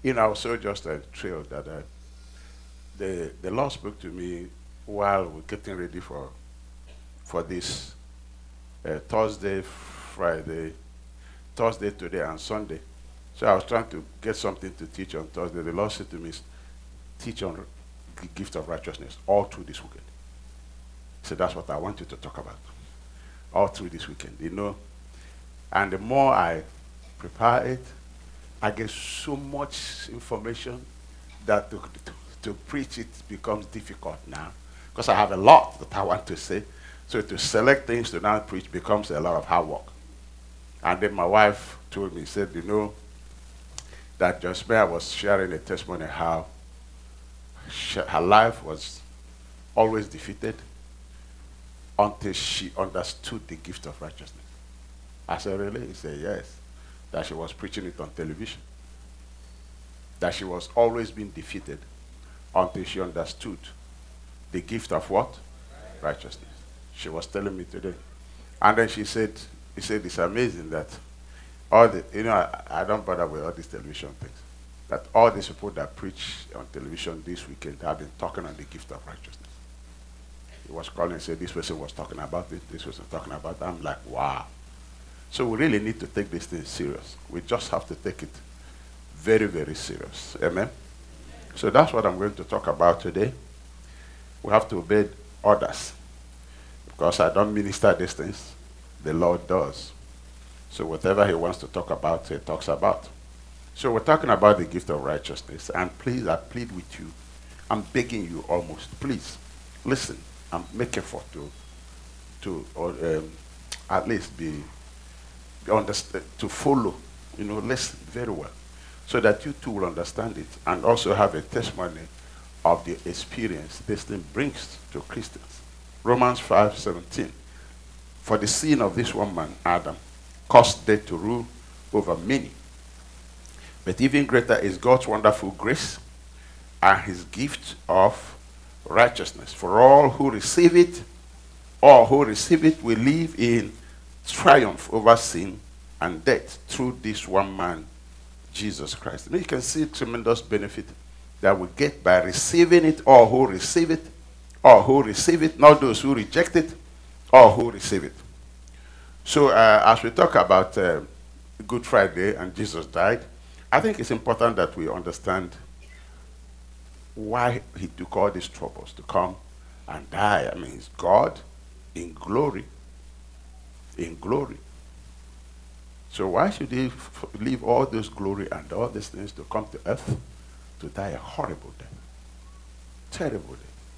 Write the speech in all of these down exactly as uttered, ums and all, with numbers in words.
You know, I was so just uh, thrilled that uh, the the Lord spoke to me while we're getting ready for for this uh, Thursday, Friday, Thursday today, and Sunday. So I was trying to get something to teach on Thursday. The Lord said to me, teach on the gift of righteousness all through this weekend. So that's what I want you to talk about all through this weekend, you know. And the more I prepare it, I get so much information that to, to, to preach it becomes difficult now because I have a lot that I want to say. So to select things to now preach becomes a lot of hard work. And then my wife told me, said, you know, that Josmea was sharing a testimony how she, her life was always defeated until she understood the gift of righteousness. I said, really? He said, yes. That she was preaching it on television. That she was always being defeated until she understood the gift of what? Righteousness. She was telling me today. And then she said, he said, it's amazing that all the, you know, I, I don't bother with all these television things. That all these people that preach on television this weekend have been talking on the gift of righteousness. He was calling and said, this person was talking about it, this person talking about it. I'm like, wow. So we really need to take this thing serious. We just have to take it very, very serious. Amen? So that's what I'm going to talk about today. We have to obey others. Because I don't minister these things, the Lord does. So whatever he wants to talk about, he talks about. So we're talking about the gift of righteousness. And please, I plead with you. I'm begging you almost. Please, listen and make effort to, to or, um, at least be, be understand, to follow, you know, listen very well. So that you too will understand it and also have a testimony of the experience this thing brings to Christians. Romans five seventeen. For the sin of this one man, Adam, caused death to rule over many. But even greater is God's wonderful grace and his gift of righteousness. For all who receive it, all who receive it will live in triumph over sin and death through this one man, Jesus Christ. And you can see tremendous benefit that we get by receiving it, all who receive it, all who receive it, not those who reject it, all who receive it. So uh, as we talk about uh, Good Friday and Jesus died, I think it's important that we understand why he took all these troubles to come and die. I mean, he's God in glory, in glory. So why should he f leave all this glory and all these things to come to earth to die a horrible death, terrible death?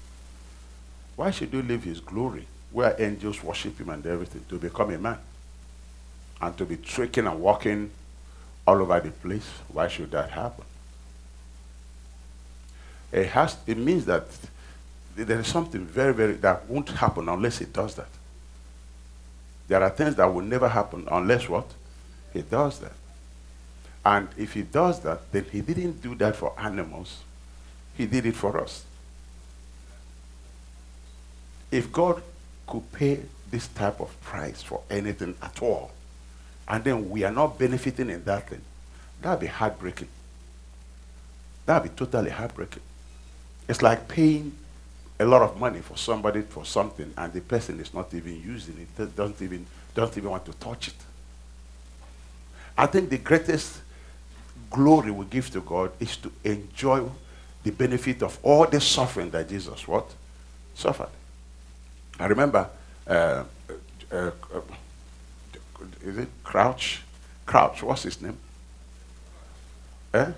Why should he leave his glory where angels worship him and everything to become a man and to be trekking and walking all over the place? Why should that happen? It has. It means that there is something very, very that won't happen unless he does that. There are things that will never happen unless what? He does that. And if he does that, then he didn't do that for animals. He did it for us. If God could pay this type of price for anything at all, and then we are not benefiting in that thing, that would be heartbreaking. That would be totally heartbreaking. It's like paying a lot of money for somebody for something, and the person is not even using it, doesn't even, doesn't even want to touch it. I think the greatest glory we give to God is to enjoy the benefit of all the suffering that Jesus what? Suffered. I remember, uh, uh, uh, is it Crouch? Crouch, what's his name? Eh?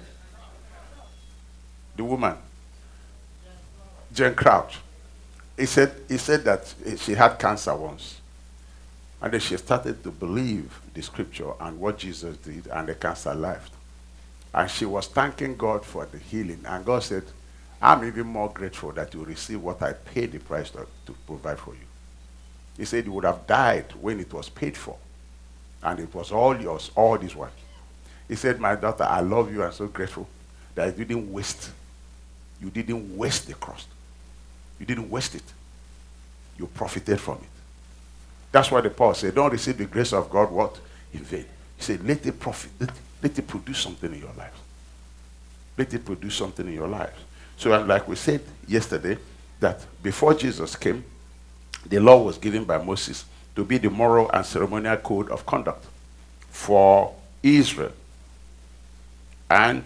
The woman. Jane Crouch. He said, he said that she had cancer once. And then she started to believe the scripture and what Jesus did, and the cancer left. And she was thanking God for the healing. And God said, I'm even more grateful that you receive what I paid the price to, to provide for you. He said you would have died when it was paid for. And it was all yours, all this while. He said, my daughter, I love you. I'm so grateful that you didn't waste. You didn't waste the cross. You didn't waste it. You profited from it. That's why the Paul said, don't receive the grace of God, what? In vain. He said, let it profit, let, let it produce something in your life. let it produce something in your life. So, and like we said yesterday, that before Jesus came, the law was given by Moses to be the moral and ceremonial code of conduct for Israel. And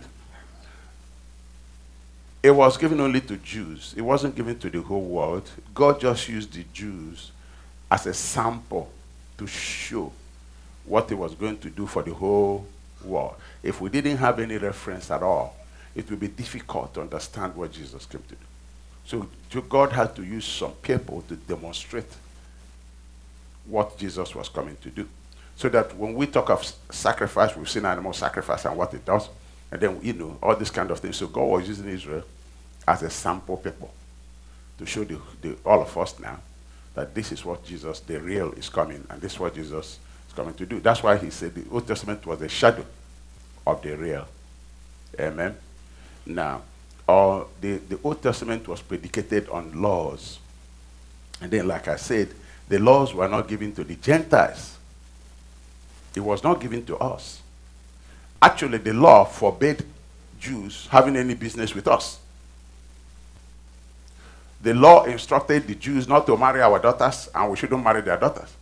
it was given only to Jews. It wasn't given to the whole world. God just used the Jews as a sample to show what he was going to do for the whole world. If we didn't have any reference at all, it would be difficult to understand what Jesus came to do. So God had to use some people to demonstrate what Jesus was coming to do. So that when we talk of sacrifice, we've seen animal sacrifice and what it does. And then, you know, all these kind of things. So God was using Israel as a sample people to show the, the, all of us now that this is what Jesus, the real, is coming. And this is what Jesus is coming to do. That's why he said the Old Testament was a shadow of the real. Amen. Now, uh, the, the Old Testament was predicated on laws. And then, like I said, the laws were not given to the Gentiles. It was not given to us. Actually, the law forbade Jews having any business with us. The law instructed the Jews not to marry our daughters, and we shouldn't marry their daughters.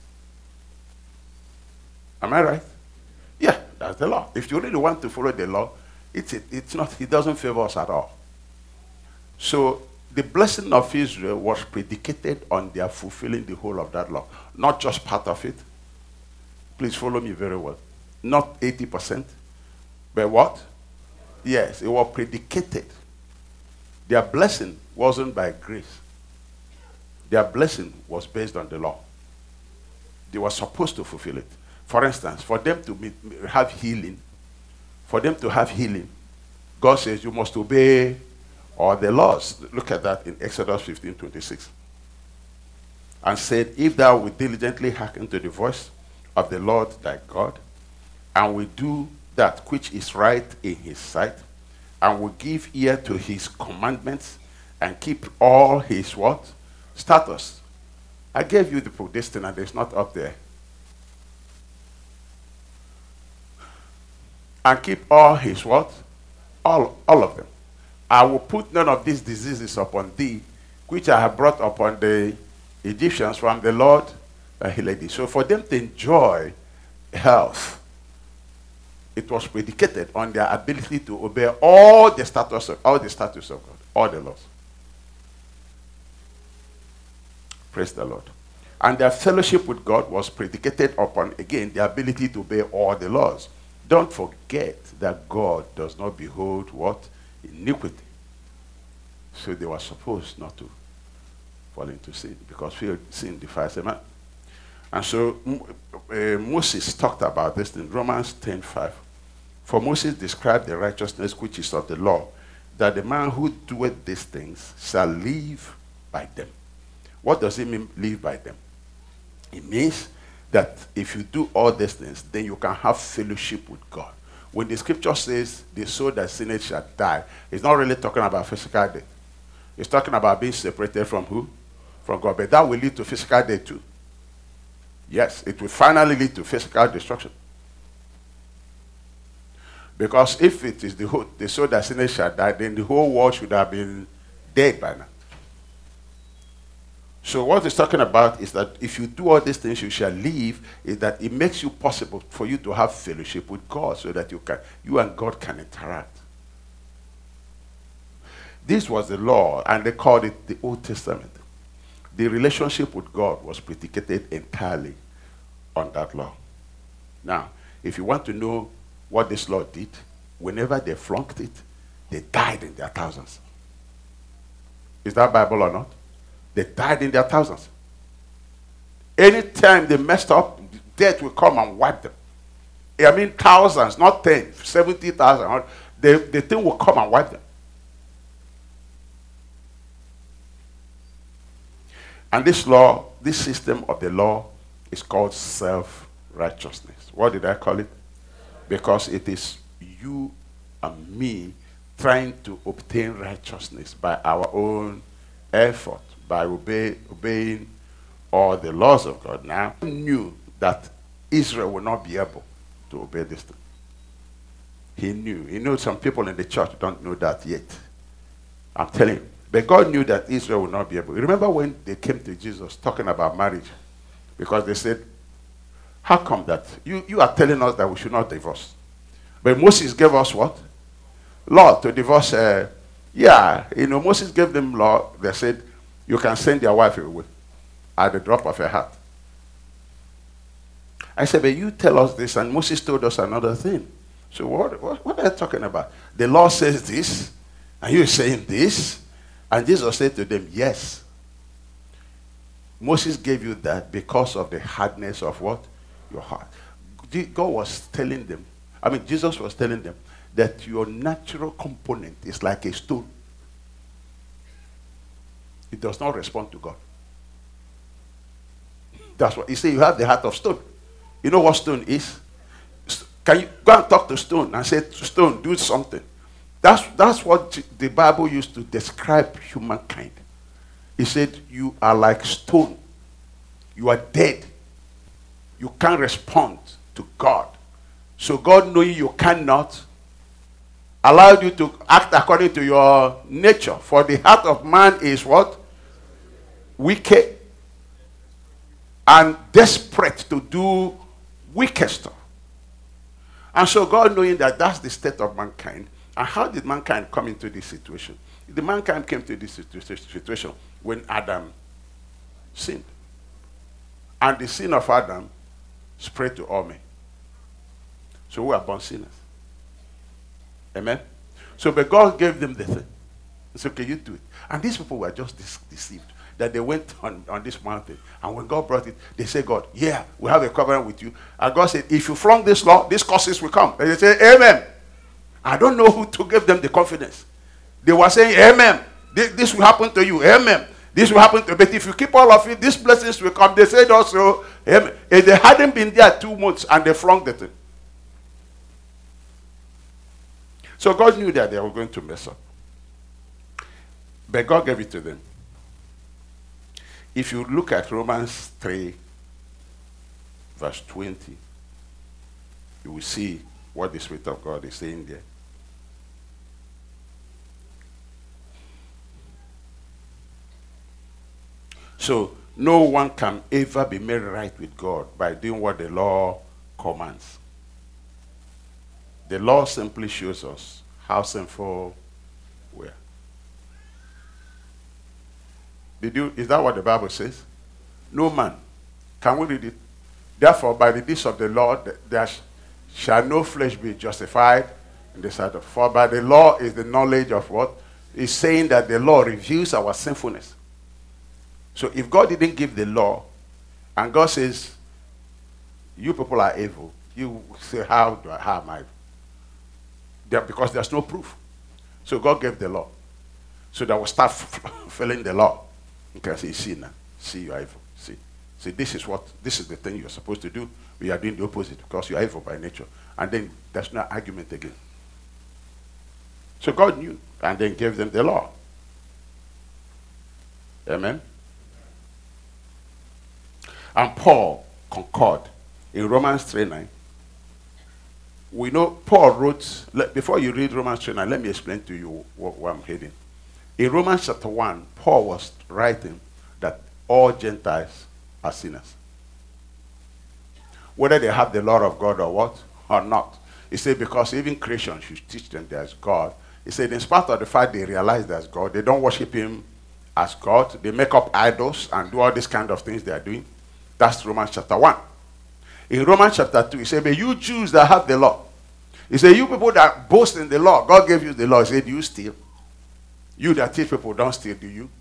Am I right? Yeah, that's the law. If you really want to follow the law, it's, it, it's not, it doesn't favor us at all. So the blessing of Israel was predicated on their fulfilling the whole of that law, not just part of it. Please follow me very well. Not eighty percent, but what? Yes, it was predicated. Their blessing wasn't by grace. Their blessing was based on the law. They were supposed to fulfill it. For instance, for them to meet, have healing, for them to have healing, God says you must obey all the laws. Look at that in Exodus fifteen twenty-six. And said, if thou wilt diligently hearken to the voice of the Lord thy God, and will do that which is right in his sight, and will give ear to his commandments, and keep all his what? Statutes. I gave you the predestined, and it's not up there. And keep all his what? All, all of them. I will put none of these diseases upon thee, which I have brought upon the Egyptians from the Lord that healed thee. So for them to enjoy health, it was predicated on their ability to obey all the statutes of, all the statutes of God, all the laws. Praise the Lord. And their fellowship with God was predicated upon, again, the ability to obey all the laws. Don't forget that God does not behold what? Iniquity. So they were supposed not to fall into sin, because sin defiles a man. And so uh, Moses talked about this in Romans ten five. For Moses described the righteousness which is of the law, that the man who doeth these things shall live by them. What does it mean, live by them? It means that if you do all these things, then you can have fellowship with God. When the scripture says, the soul that sinneth shall die, it's not really talking about physical death. It's talking about being separated from who? From God. But that will lead to physical death too. Yes, it will finally lead to physical destruction. Because if it is the, whole, the soul that sinneth shall die, then the whole world should have been dead by now. So what it's talking about is that if you do all these things, you shall live, is that it makes you possible for you to have fellowship with God, so that you can, you and God can interact. This was the law, and they called it the Old Testament. The relationship with God was predicated entirely on that law. Now, if you want to know what this law did, whenever they flunked it, they died in their thousands. Is that Bible or not? They died in their thousands. Anytime they messed up, death will come and wipe them. I mean thousands, not ten, seventy thousand. The, the thing will come and wipe them. And this law, this system of the law is called self-righteousness. What did I call it? Because it is you and me trying to obtain righteousness by our own effort, by obey, obeying all the laws of God. Now, I knew that Israel would not be able to obey this thing. He knew. He knows some people in the church don't know that yet. I'm telling you. But God knew that Israel would not be able. Remember when they came to Jesus talking about marriage? Because they said, how come that? You, you are telling us that we should not divorce. But Moses gave us what? Law to divorce. Uh, yeah, you know, Moses gave them law. They said, you can send your wife away at the drop of a hat. I said, but you tell us this, and Moses told us another thing. So what, what, what are you talking about? The law says this, and you're saying this. And Jesus said to them, yes. Moses gave you that because of the hardness of what? Your heart. God was telling them, I mean, Jesus was telling them that your natural component is like a stone. It does not respond to God. That's what he said. You have the heart of stone. You know what stone is? Can you go and talk to stone and say, stone, do something? That's, that's what the Bible used to describe humankind. He said, you are like stone. You are dead. You can't respond to God. So God, knowing you cannot, allowed you to act according to your nature. For the heart of man is what? Wicked and desperate to do wicked stuff. And so God, knowing that that's the state of mankind, and how did mankind come into this situation? The mankind came to this situation when Adam sinned. And the sin of Adam spread to all men. So we are born sinners. Amen? So but God gave them the thing. He said, okay, you do it. And these people were just deceived. That they went on, on this mountain. And when God brought it, they said, God, yeah, we have a covenant with you. And God said, if you flunk this law, these curses will come. And they said, amen. I don't know who to give them the confidence. They were saying, amen. This, this will happen to you. Amen. This will happen to you. But if you keep all of it, these blessings will come. They said also, amen. If they hadn't been there two months and they flunked the thing. So God knew that they were going to mess up. But God gave it to them. If you look at Romans three, verse twenty, you will see what the Spirit of God is saying there. So, no one can ever be made right with God by doing what the law commands. The law simply shows us how sinful we are. Did you, is that what the Bible says? No man. Can we read it? Therefore, by the deeds of the law, there shall no flesh be justified in the sight of. For by the law is the knowledge of what? It's saying that the law reveals our sinfulness. So if God didn't give the law, and God says, you people are evil, you say, how do I, how am I? There, because there's no proof. So God gave the law. So that we start filling the law. You can say, see now, see you are evil. See. See, this is what, this is the thing you're supposed to do. We are doing the opposite because you are evil by nature. And then there's no argument again. So God knew and then gave them the law. Amen? And Paul concurred in Romans three nine. We know Paul wrote, before you read Romans three nine, let me explain to you what, where I'm heading. In Romans chapter one, Paul was writing that all Gentiles are sinners. Whether they have the law of God or what, or not. He said because even Christians should teach them there's God. He said in spite of the fact they realize there's God, they don't worship him as God. They make up idols and do all these kind of things they are doing. That's Romans chapter one. In Romans chapter two, he said, but you Jews that have the law. He said, you people that boast in the law, God gave you the law. He said, do you steal? You that teach people don't steal, do you?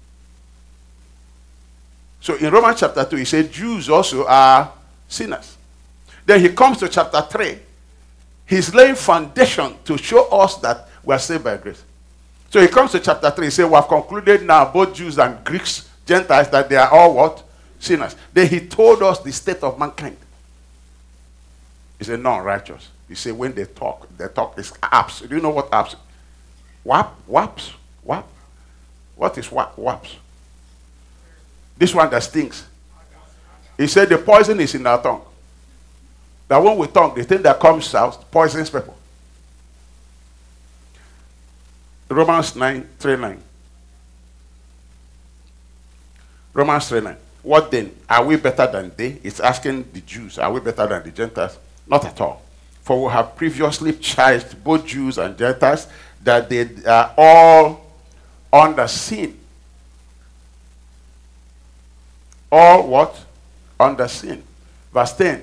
So in Romans chapter two, he said, Jews also are sinners. Then he comes to chapter three. He's laying foundation to show us that we are saved by grace. So he comes to chapter three, he said, we have concluded now, both Jews and Greeks, Gentiles, that they are all what? Sinners. Then he told us the state of mankind. He said, non-righteous. He said, when they talk, they talk is apps. Do you know what apps? Wap? Waps? Wap? What is wap? Waps? This one that stinks. He said the poison is in our tongue. That when we talk, the thing that comes out poisons people. Romans nine, three nine. Romans three nine. What then? Are we better than they? It's asking the Jews, are we better than the Gentiles? Not at all. For we have previously charged both Jews and Gentiles that they are all under sin. All what? Under sin. Verse ten.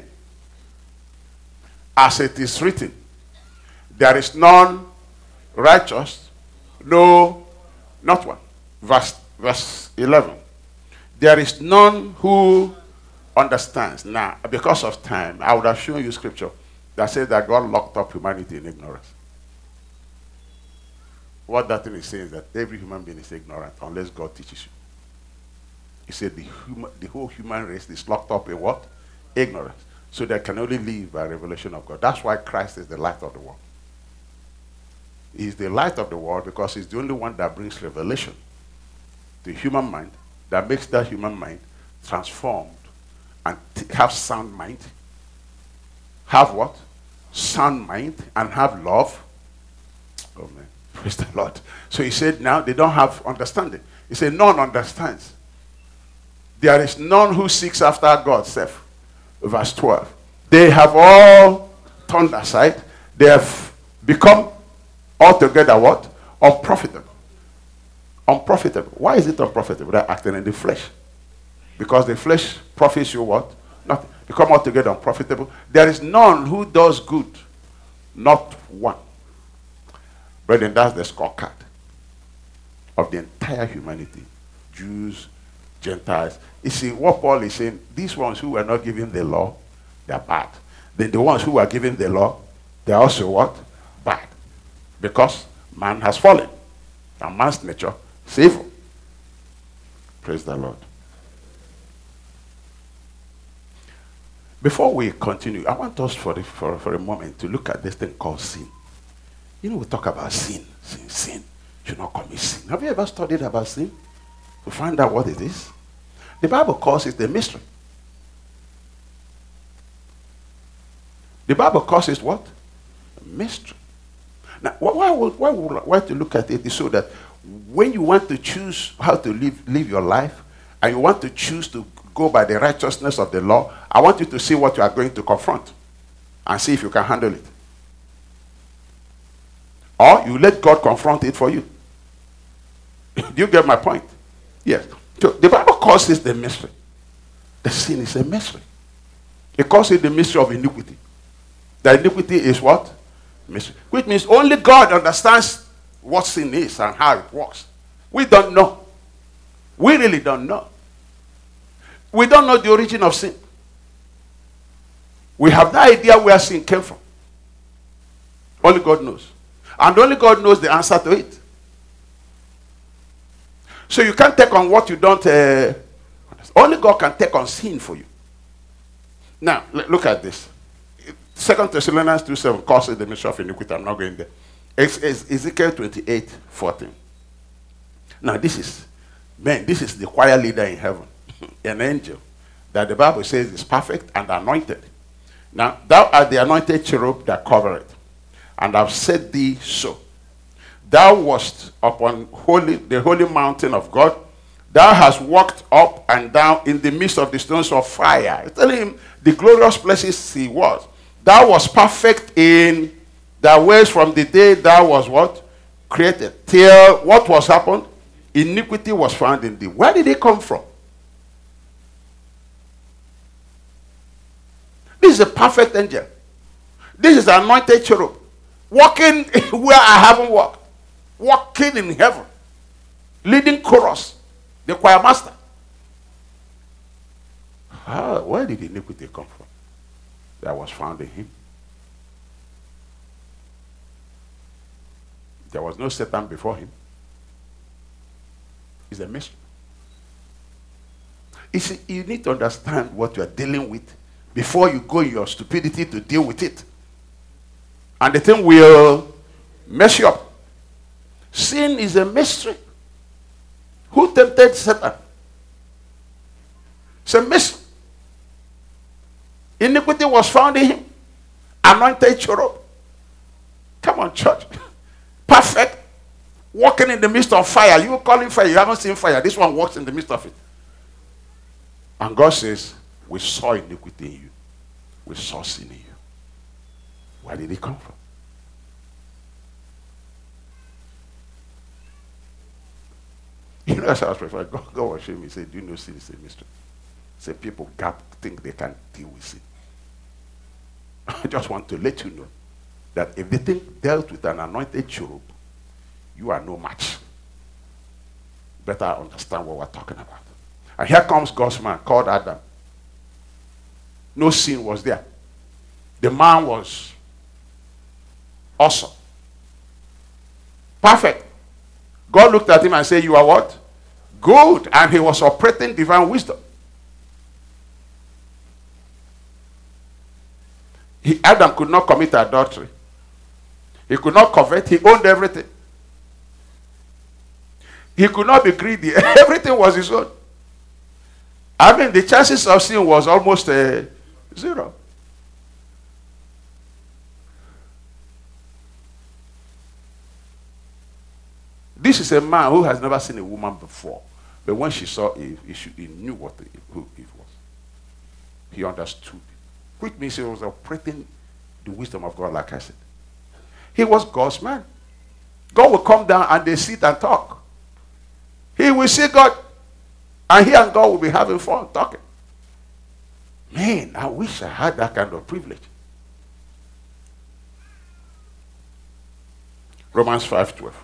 As it is written, there is none righteous, no, not one. Verse, verse eleven. There is none who understands. Now, because of time, I would have shown you scripture that says that God locked up humanity in ignorance. What that thing is saying is that every human being is ignorant unless God teaches you. He said the, human, the whole human race is locked up in what? Ignorance. So they can only live by revelation of God. That's why Christ is the light of the world. He's the light of the world because he's the only one that brings revelation to human mind, that makes that human mind transformed and have sound mind. Have what? Sound mind and have love. Oh man, praise the Lord. So he said now they don't have understanding. He said none understands. There is none who seeks after God's self. Verse twelve. They have all turned aside. They have become altogether what? Unprofitable. Unprofitable. Why is it unprofitable? They're acting in the flesh. Because the flesh profits you what? Nothing. Become altogether unprofitable. There is none who does good. Not one. Brethren, that's the scorecard of the entire humanity. Jews, Gentiles. You see, what Paul is saying, these ones who were not given the law, they're bad. Then the ones who are given the law, they're also what? Bad. Because man has fallen. And man's nature is evil. Praise the Lord. Before we continue, I want us for, the, for, for a moment to look at this thing called sin. You know, we talk about sin, sin, sin. You should not commit sin. Have you ever studied about sin? To find out what it is? The Bible calls it a mystery. The Bible calls it what? A mystery. Now, why would why would why to look at it is so that when you want to choose how to live live your life, and you want to choose to go by the righteousness of the law, I want you to see what you are going to confront and see if you can handle it. Or you let God confront it for you. Do you get my point? Yes. So the Bible calls this the mystery. The sin is a mystery. It calls it the mystery of iniquity. The iniquity is what? Mystery. Which means only God understands what sin is and how it works. We don't know. We really don't know. We don't know the origin of sin. We have no idea where sin came from. Only God knows. And only God knows the answer to it. So you can't take on what you don't uh, only God can take on sin for you. Now, look at this. Second Thessalonians two seven calls it the mystery of iniquity. I'm not going there. It's, it's Ezekiel twenty-eight fourteen. Now, this is, man, this is the choir leader in heaven, an angel that the Bible says is perfect and anointed. Now, thou art the anointed cherub that covereth, and I've said thee so. Thou wast upon holy, the holy mountain of God. Thou hast walked up and down in the midst of the stones of fire. Tell him the glorious places he was. Thou was perfect in thy ways from the day thou was what? Created. Till what was happened? Iniquity was found in thee. Where did it come from? This is a perfect angel. This is an anointed cherub. Walking where I haven't walked. Walking in heaven. Leading chorus. The choir master. How, where did iniquity come from? That was found in him. There was no Satan before him. It's a mystery. You see, you need to understand what you are dealing with before you go in your stupidity to deal with it. And the thing will mess you up. Sin is a mystery. Who tempted Satan? It's a mystery. Iniquity was found in him. Anointed cherub. Come on, church. Perfect. walking in the midst of fire. You call him fire, you haven't seen fire. This one walks in the midst of it. And God says, we saw iniquity in you. We saw sin in you. Where did it come from? You know, as I was praying, God, God was showing me, he said, do you know sin is a mystery? He said, people gap, think they can deal with sin. I just want to let you know that if the thing dealt with an anointed cherub, you are no match. Better understand what we're talking about. And here comes God's man called Adam. No sin was there. The man was awesome. Perfect. God looked at him and said, you are what? Good. And he was operating divine wisdom. He, Adam could not commit adultery. He could not covet. He owned everything. He could not be greedy. Everything was his own. I mean, the chances of sin was almost uh, zero. This is a man who has never seen a woman before. But when she saw Eve, he, should, he knew what Eve, who Eve was. He understood. Which means he was operating the wisdom of God, like I said. He was God's man. God will come down and they sit and talk. He will see God. And he and God will be having fun talking. Man, I wish I had that kind of privilege. Romans five twelve.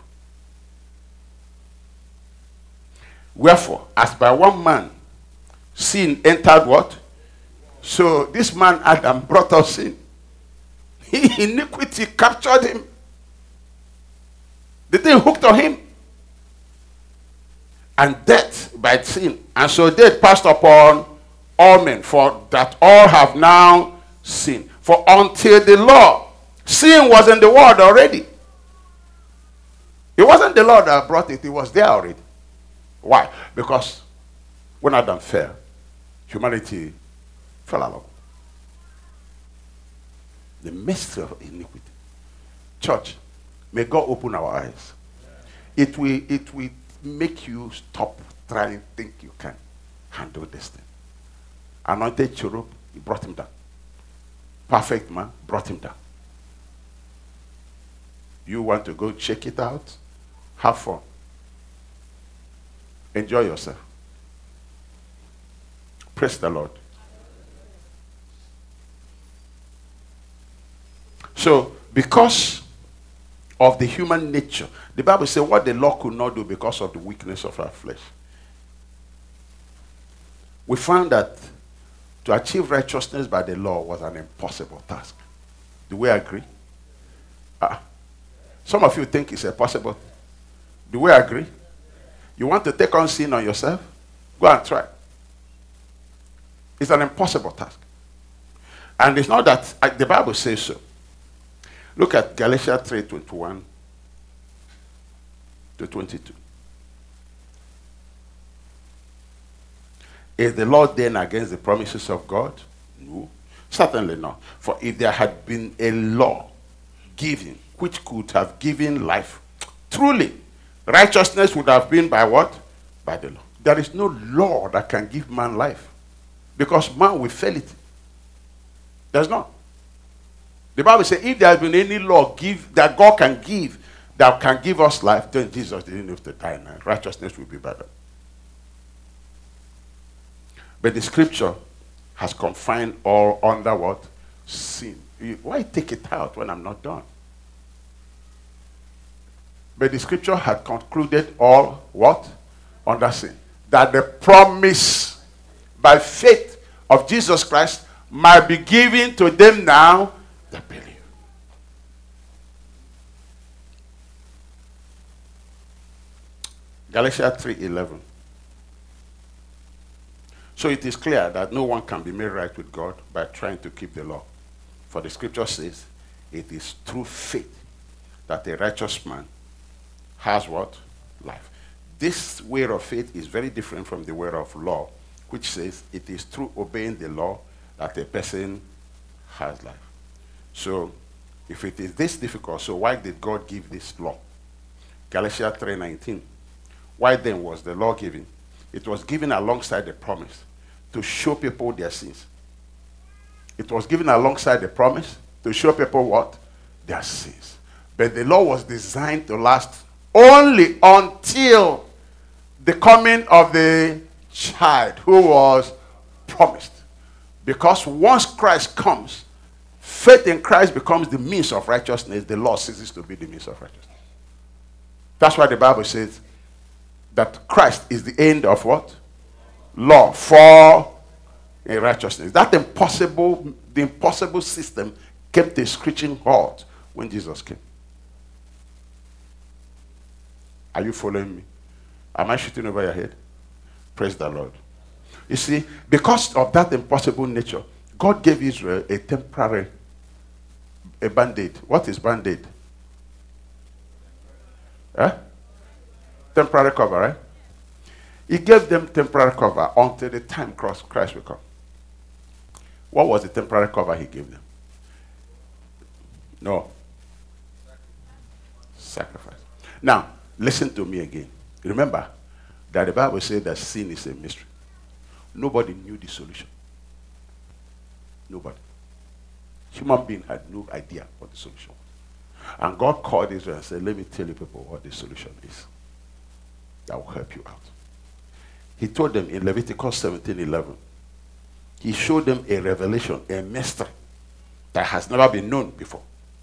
Wherefore, as by one man sin entered what? So this man Adam brought us sin. Iniquity captured him. The thing hooked on him. And death by sin. And so death passed upon all men, for that all have now sinned. For until the law, sin was in the world already. It wasn't the Lord that brought it, it was there already. Why? Because when Adam fell, humanity fell along. The mystery of iniquity. Church, may God open our eyes. It will, it will make you stop trying to think you can handle this thing. Anointed cherub, he brought him down. Perfect man, brought him down. You want to go check it out? Have fun. Enjoy yourself. Praise the Lord. So, because of the human nature, the Bible says what the law could not do because of the weakness of our flesh. We found that to achieve righteousness by the law was an impossible task. Do we agree? Uh, some of you think it's a possible. Do we agree? You want to take on sin on yourself? Go and try. It's an impossible task. And it's not that uh, the Bible says so. Look at Galatians three twenty-one to twenty-two. Is the law then against the promises of God? No, certainly not. For if there had been a law given which could have given life, truly righteousness would have been by what? By the law. There is no law that can give man life, because man will fail it. There's not. The Bible says if there has been any law give that God can give that can give us life, then Jesus didn't have to die now. Righteousness will be better. But the scripture has confined all under what? Sin. Why take it out when I'm not done? But the scripture had concluded all what? Under sin. That the promise by faith of Jesus Christ might be given to them now that believe. Galatians three eleven. So it is clear that no one can be made right with God by trying to keep the law. For the scripture says, it is through faith that a righteous man has what? Life. This way of faith is very different from the way of law, which says it is through obeying the law that a person has life. So, if it is this difficult, so why did God give this law? Galatians three nineteen. Why then was the law given? It was given alongside the promise to show people their sins. It was given alongside the promise to show people what? Their sins. But the law was designed to last only until the coming of the child who was promised. Because once Christ comes, faith in Christ becomes the means of righteousness. The law ceases to be the means of righteousness. That's why the Bible says that Christ is the end of what? Law for a righteousness. That impossible, the impossible system came to a screeching halt when Jesus came. Are you following me? Am I shooting over your head? Praise the Lord. You see, because of that impossible nature, God gave Israel a temporary, a band-aid. What is band-aid? Eh? Temporary cover, right? He gave them temporary cover until the time Christ will come. What was the temporary cover he gave them? No. Sacrifice. Now, listen to me again. Remember that the Bible says that sin is a mystery. Nobody knew the solution. Nobody. Human being had no idea what the solution was. And God called Israel and said, let me tell you people what the solution is. That will help you out. He told them in Leviticus seventeen eleven, he showed them a revelation, a mystery that has never been known before.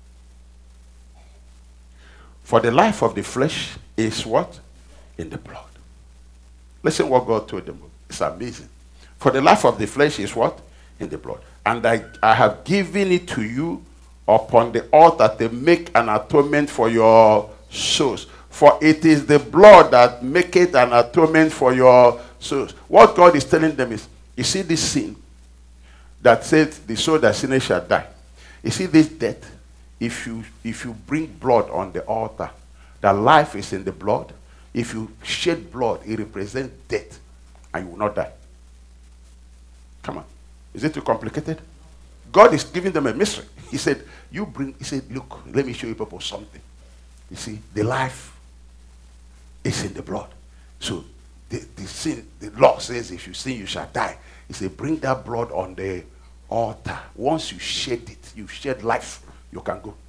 For the life of the flesh is what? In the blood. Listen what God told them. It's amazing. For the life of the flesh is what? In the blood. And I, I have given it to you upon the altar to make an atonement for your souls. For it is the blood that maketh an atonement for your souls. What God is telling them is, you see this sin that says the soul that sinners shall die. You see this death. If you if you bring blood on the altar, that life is in the blood. If you shed blood, it represents death, and you will not die. Come on. Is it too complicated? God is giving them a mystery. He said, you bring, he said, look, let me show you people something. You see, the life is in the blood. So the, the sin, the law says if you sin, you shall die. He said, bring that blood on the altar. Once you shed it, you shed life, you can go.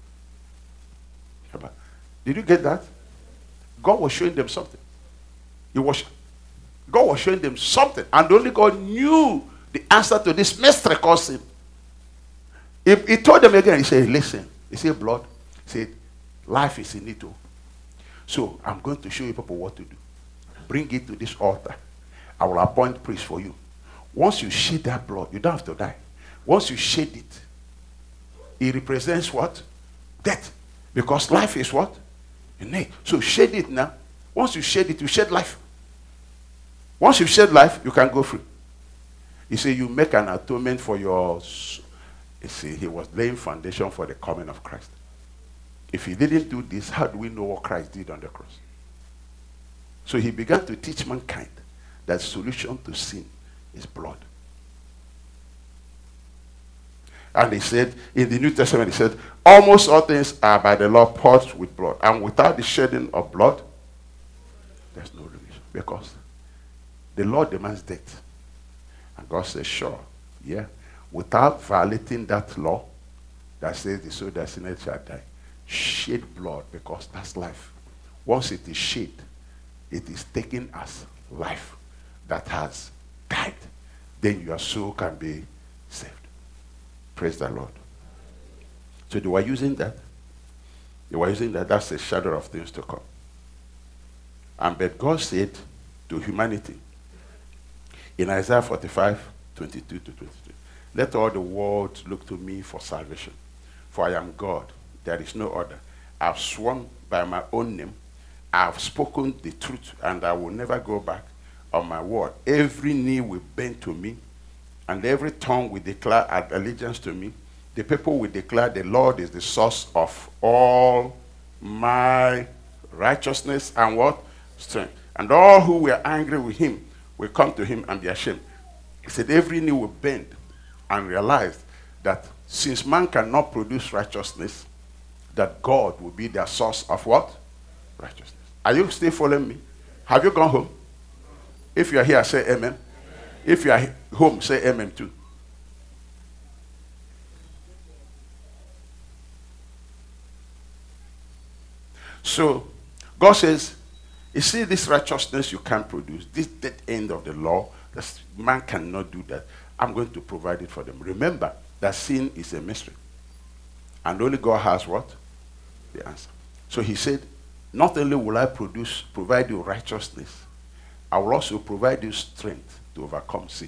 Did you get that? God was showing them something. He was, God was showing them something. And only God knew the answer to this mystery called sin. He, he told them again, he said, listen. He said, blood. He said, life is in it too. So I'm going to show you people what to do. Bring it to this altar. I will appoint priests for you. Once you shed that blood, you don't have to die. Once you shed it, it represents what? Death. Because life is what? Innate. So shed it now. Once you shed it, you shed life. Once you shed life, you can go free. He said, you make an atonement for your soul. You see, he was laying foundation for the coming of Christ. If he didn't do this, how do we know what Christ did on the cross? So he began to teach mankind that the solution to sin is blood. And he said, in the New Testament, he said, almost all things are by the law purged with blood. And without the shedding of blood, there's no remission. Because the law demands death. And God says, sure, yeah. Without violating that law that says the soul that sinneth shall die, shed blood, because that's life. Once it is shed, it is taken as life that has died. Then your soul can be saved. Praise the Lord. So they were using that. They were using that. That's a shadow of things to come. And but God said to humanity in Isaiah forty-five, twenty-two to twenty-three, let all the world look to me for salvation. For I am God. There is no other. I have sworn by my own name. I have spoken the truth, and I will never go back on my word. Every knee will bend to me, and every tongue will declare allegiance to me. The people will declare the Lord is the source of all my righteousness and what? Strength. And all who were angry with him will come to him and be ashamed. He said every knee will bend and realize that since man cannot produce righteousness, that God will be their source of what? righteousness. Are you still following me? Have you gone home? If you are here, say amen. Amen. If you are home, say amen too. So, God says, you see this righteousness you can't produce, this dead end of the law, this, man cannot do that. I'm going to provide it for them. Remember that sin is a mystery. And only God has what? The answer. So he said, not only will I produce, provide you righteousness, I will also provide you strength to overcome sin.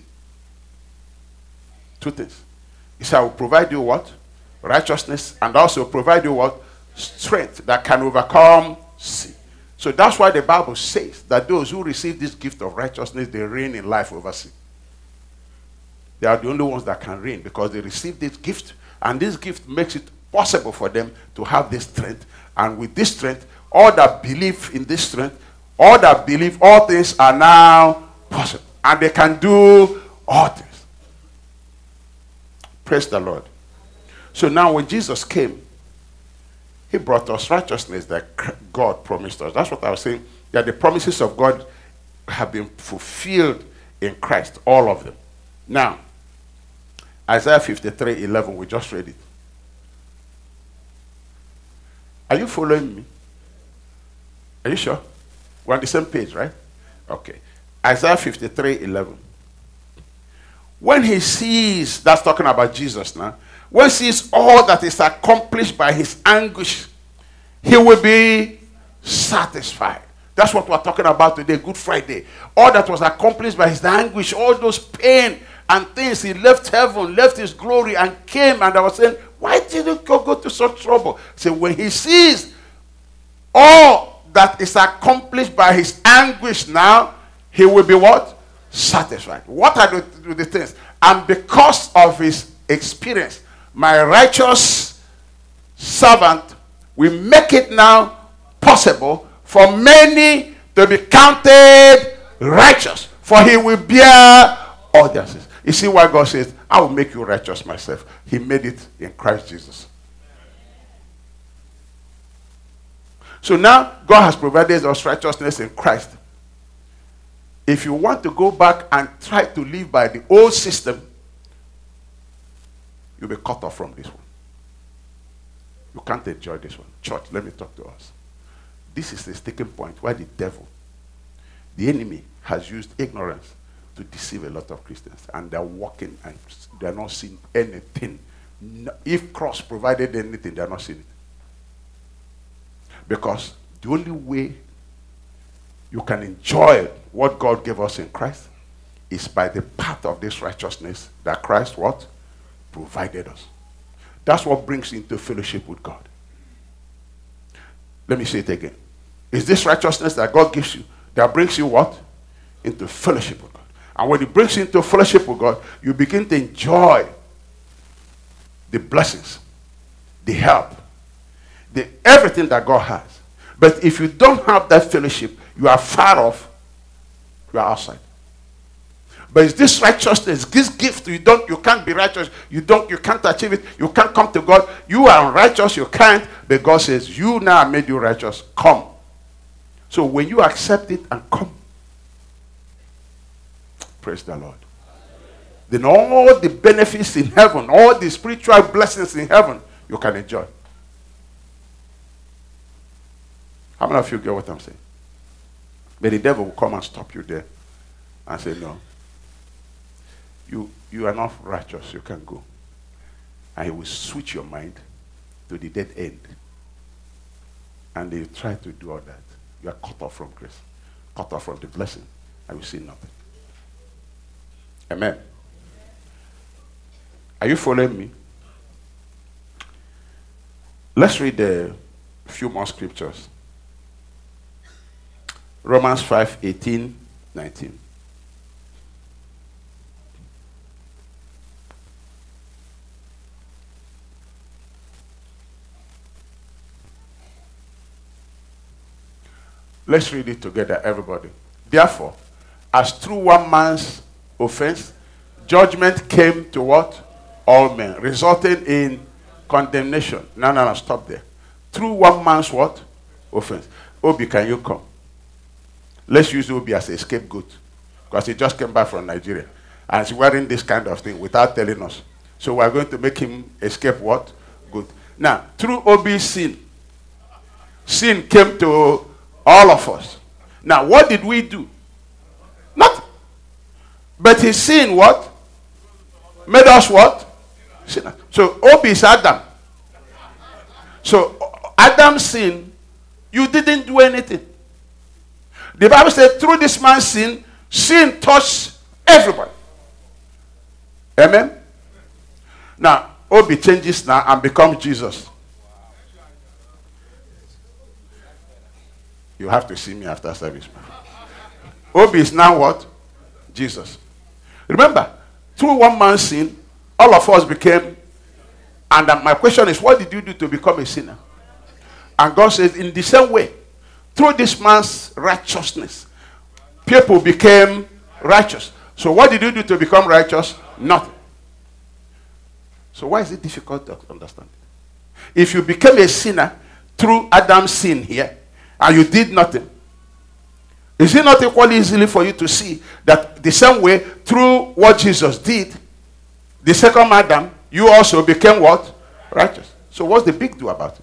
Two things. He said, I will provide you what? Righteousness, and also provide you what? Strength that can overcome sin. So that's why the Bible says that those who receive this gift of righteousness, they reign in life over sin. They are the only ones that can reign because they receive this gift, and this gift makes it possible for them to have this strength. And with this strength, all that believe in this strength, all that believe, all things are now possible. And they can do all things. Praise the Lord. So now when Jesus came, he brought us righteousness that God promised us. That's what I was saying, that the promises of God have been fulfilled in Christ, all of them. Now, Isaiah fifty-three eleven, we just read it. Are you following me? Are you sure? We're on the same page, right? Okay. Isaiah fifty-three eleven. When he sees, that's talking about Jesus now, when he sees all that is accomplished by his anguish, he will be satisfied. That's what we're talking about today, Good Friday. All that was accomplished by his anguish, all those pain and things. He left heaven, left his glory, and came. And I was saying, why did you go, go to such trouble? So when he sees all that is accomplished by his anguish now, he will be what? Satisfied. What are the, the things? And because of his experience, my righteous servant will make it now possible for many to be counted righteous, for he will bear all their sins. You see why God says, I will make you righteous myself. He made it in Christ Jesus. So now, God has provided us righteousness in Christ. If you want to go back and try to live by the old system, you'll be cut off from this one. You can't enjoy this one. Church, let me talk to us. This is the sticking point why the devil, the enemy, has used ignorance to deceive a lot of Christians. And they're walking and they're not seeing anything. No, if cross provided anything, they're not seeing it. Because the only way you can enjoy what God gave us in Christ is by the path of this righteousness that Christ what? Provided us. That's what brings you into fellowship with God. Let me say it again. It's this righteousness that God gives you that brings you what? Into fellowship with God. And when it brings you into fellowship with God, you begin to enjoy the blessings, the help, the everything that God has. But if you don't have that fellowship, you are far off, you are outside. But it's this righteousness, this gift, you don't, you can't be righteous, you don't, you can't achieve it, you can't come to God, you are unrighteous, you can't, but God says, you now made you righteous, come. So when you accept it and come, praise the Lord, then all the benefits in heaven, all the spiritual blessings in heaven, you can enjoy. How many of you get what I'm saying? But the devil will come and stop you there and say, no, you, you are not righteous, you can go. And he will switch your mind to the dead end. And they try to do all that. You are cut off from grace, cut off from the blessing, and you see nothing. Amen. Are you following me? Let's read a few more scriptures. Romans five, eighteen, nineteen. Let's read it together, everybody. Therefore, as through one man's offense, judgment came to what? All men, resulting in condemnation. No, no, no, stop there. Through one man's what? Offense. Obi, can you come? Let's use Obi as a scapegoat because he just came back from Nigeria and he's wearing this kind of thing without telling us. So we're going to make him escape what? Good. Now, through Obi's sin, sin came to all of us. Now, what did we do? Nothing. But his sin what? Made us what? Sinners. So Obi is Adam. So Adam's sin, you didn't do anything. The Bible said through this man's sin, sin touched everybody. Amen? Now, Obi changes now and becomes Jesus. You have to see me after service. Obi is now what? Jesus. Remember, through one man's sin, all of us became, and my question is, what did you do to become a sinner? And God says, in the same way, through this man's righteousness, people became righteous. So what did you do to become righteous? Nothing. So why is it difficult to understand? If you became a sinner through Adam's sin here, and you did nothing, is it not equally easily for you to see that the same way through what Jesus did, the second Adam, you also became what? Righteous. So what's the big deal about it?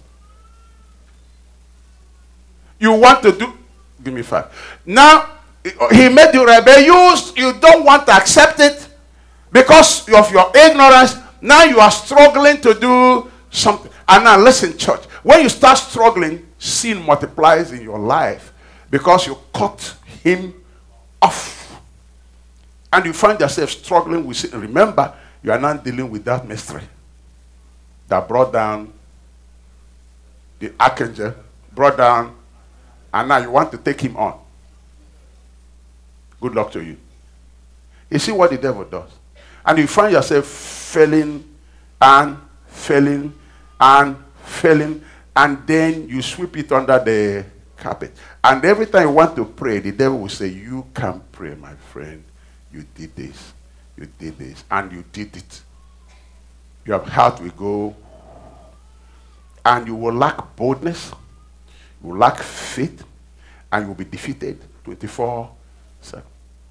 You want to do, give me five. Now, he made you rebellious, you don't want to accept it because of your ignorance. Now you are struggling to do something. And now listen, church, when you start struggling, sin multiplies in your life because you cut him off. And you find yourself struggling with sin. Remember, you are not dealing with that mystery that brought down the archangel, brought down, and now you want to take him on. Good luck to you. You see what the devil does. And you find yourself failing and failing and failing, and then you sweep it under the carpet. And every time you want to pray, the devil will say, you can't pray, my friend. You did this. You did this. And you did it. Your heart will go, and you will lack boldness. You will lack faith, and you will be defeated twenty-four seven.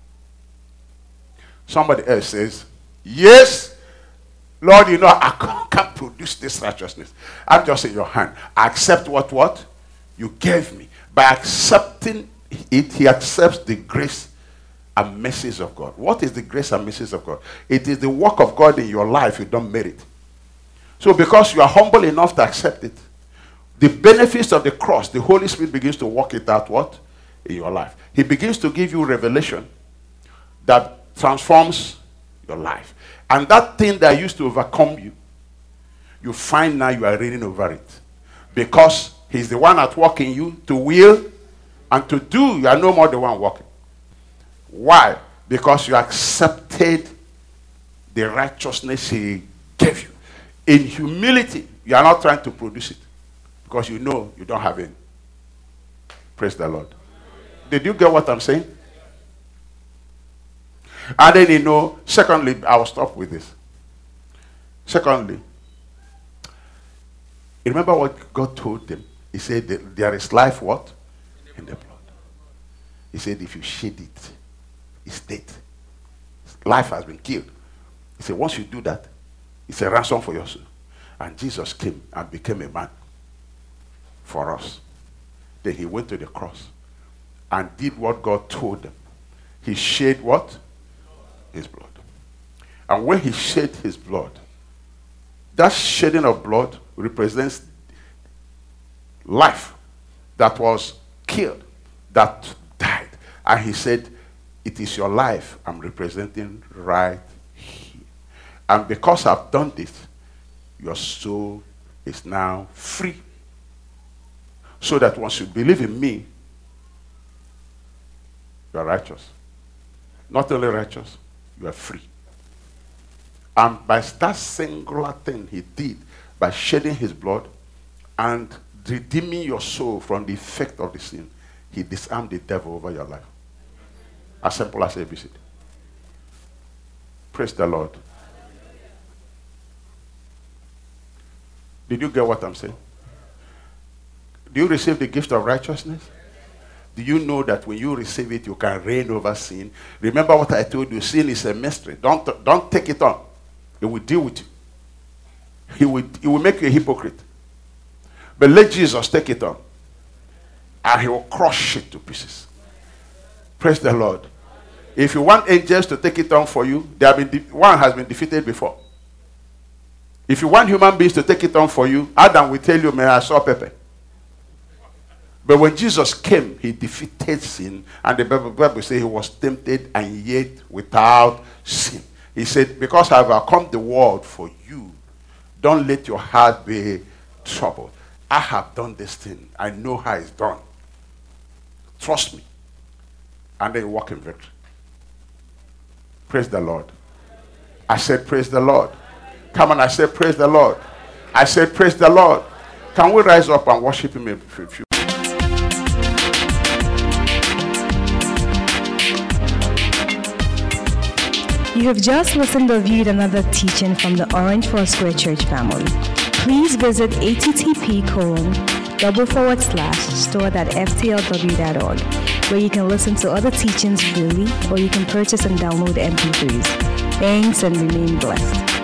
Somebody else says, yes, Lord, you know, I can't produce this righteousness. I'm just in your hand. I accept what, what? You gave me. By accepting it, he accepts the grace and mercies of God. What is the grace and mercies of God? It is the work of God in your life you don't merit. So because you are humble enough to accept it, the benefits of the cross, the Holy Spirit begins to work it out, what? In your life. He begins to give you revelation that transforms your life. And that thing that used to overcome you, you find now you are reigning over it. Because he's the one at work in you to will and to do. You are no more the one working. Why? Because you accepted the righteousness he gave you. In humility, you are not trying to produce it. Because you know you don't have it. Praise the Lord. Did you get what I'm saying? And then, you know, secondly, I will stop with this. Secondly, you remember what God told them? He said, there is life, what? In the blood. He said, if you shed it, it's dead. Life has been killed. He said, once you do that, it's a ransom for your soul. And Jesus came and became a man for us. Then he went to the cross and did what God told him. He shed what? His blood. And when he shed his blood, that shedding of blood represents life that was killed, that died. And he said, it is your life I'm representing right here. And because I've done this, your soul is now free. So that once you believe in me, you are righteous. Not only righteous, you are free. And by that singular thing he did, by shedding his blood and redeeming your soul from the effect of the sin, he disarmed the devil over your life. As simple as A B C D. Praise the Lord. Did you get what I'm saying? Do you receive the gift of righteousness? Do you know that when you receive it, you can reign over sin? Remember what I told you, sin is a mystery. Don't, don't take it on. It will deal with you. He will, he will make you a hypocrite. But let Jesus take it on. And he will crush it to pieces. Praise the Lord. If you want angels to take it on for you, they have been one has been defeated before. If you want human beings to take it on for you, Adam will tell you, may I saw pepper. But when Jesus came, he defeated sin. And the Bible says he was tempted and yet without sin. He said, because I have overcome the world for you, don't let your heart be troubled. I have done this thing. I know how it's done. Trust me. And then walk in victory. Praise the Lord. I said, praise the Lord. Come on, I said, praise the Lord. I said, praise the Lord. Can we rise up and worship him a few? You have just listened or viewed another teaching from the Orange Foursquare Church family. Please visit http colon double forward slash store.ftlw.org, where you can listen to other teachings freely, or you can purchase and download M P threes. Thanks and remain blessed.